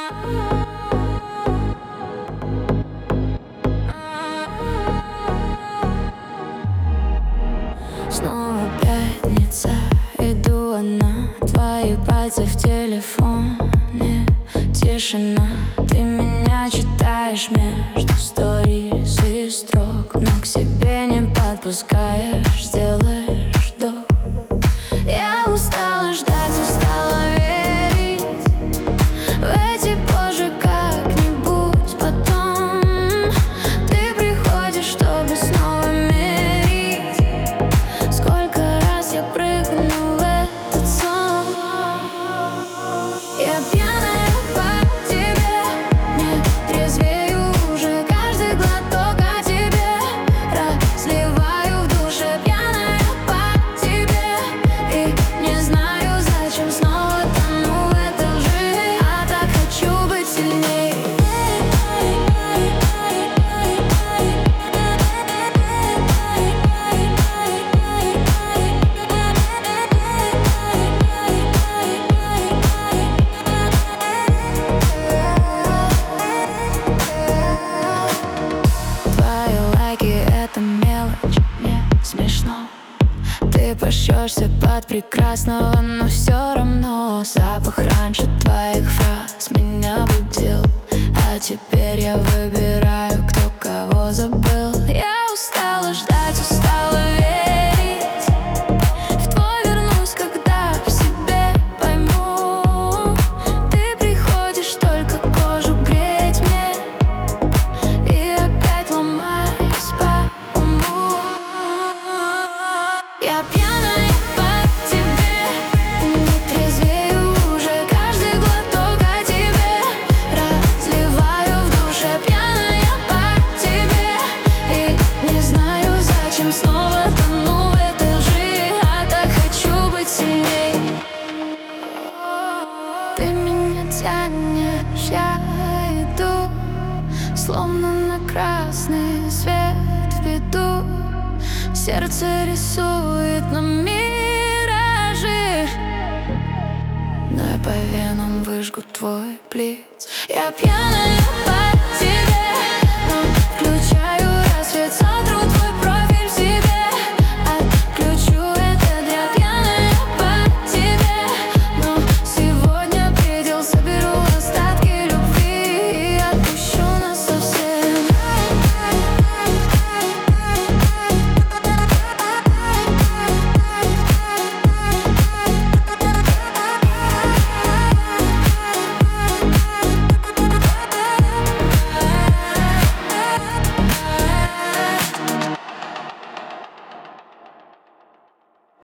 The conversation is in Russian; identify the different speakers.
Speaker 1: Снова пятница, иду одна, твои пальцы в телефоне. Тишина, ты меня читаешь между сторис и строк, но к себе не подпускаешь, сделаешь вдох. Я устала ждать, устала верить в эти позже как-нибудь потом. Ты приходишь, чтобы снова мирить. Сколько раз я прыгну в этот сон. Я пьяная по тебе, не трезвею уже. Каждый глоток о тебе разливаю в душе. Пьяная по тебе и не знаю, зачем снова тону в этой лжи. А так хочу быть сильней. Твои лайки — это мелочь, мне смешно. Ты пошёшься под прекрасного, но все равно запах раньше твоих фраз меня будил. А теперь я выбираю, кто кого забыл. Я устала ждать, устала верить. В твой вернусь, когда в себе пойму. Ты приходишь только кожу греть мне, и опять ломаюсь по уму. Я пьяная по тебе, не трезвею уже. Каждый глоток о тебе разливаю в душе. Пьяная по тебе и не знаю, зачем снова тону в этой лжи. А так хочу быть сильней. Ты меня тянешь, я иду, словно на красный свет веду. Сердце рисует нам миражи, но я по венам выжгу твой блиц. Я пьяная по